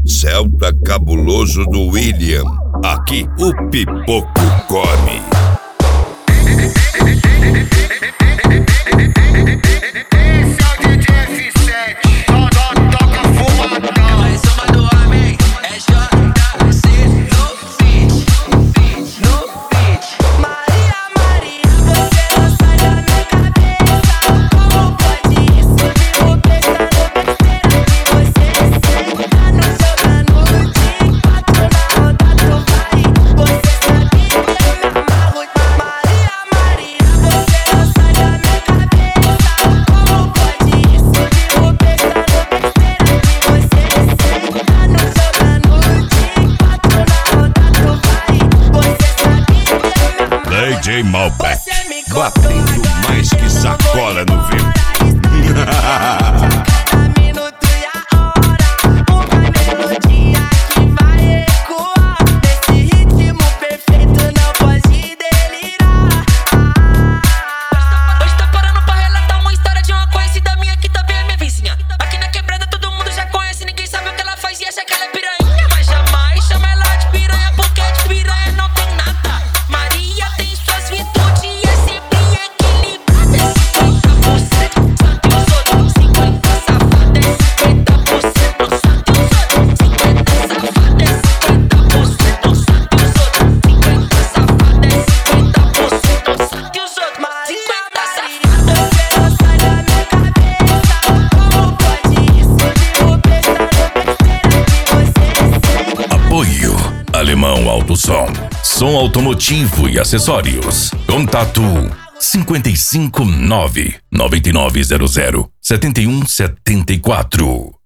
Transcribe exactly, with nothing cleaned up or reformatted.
Celta cabuloso do William. Aqui o pipoco come. D J Malbec, batendo mais que sacola no vento. Apoio Alemão Auto Som, som automotivo e acessórios. Contato cinco cinco nove, nove nove zero zero, sete um sete quatro.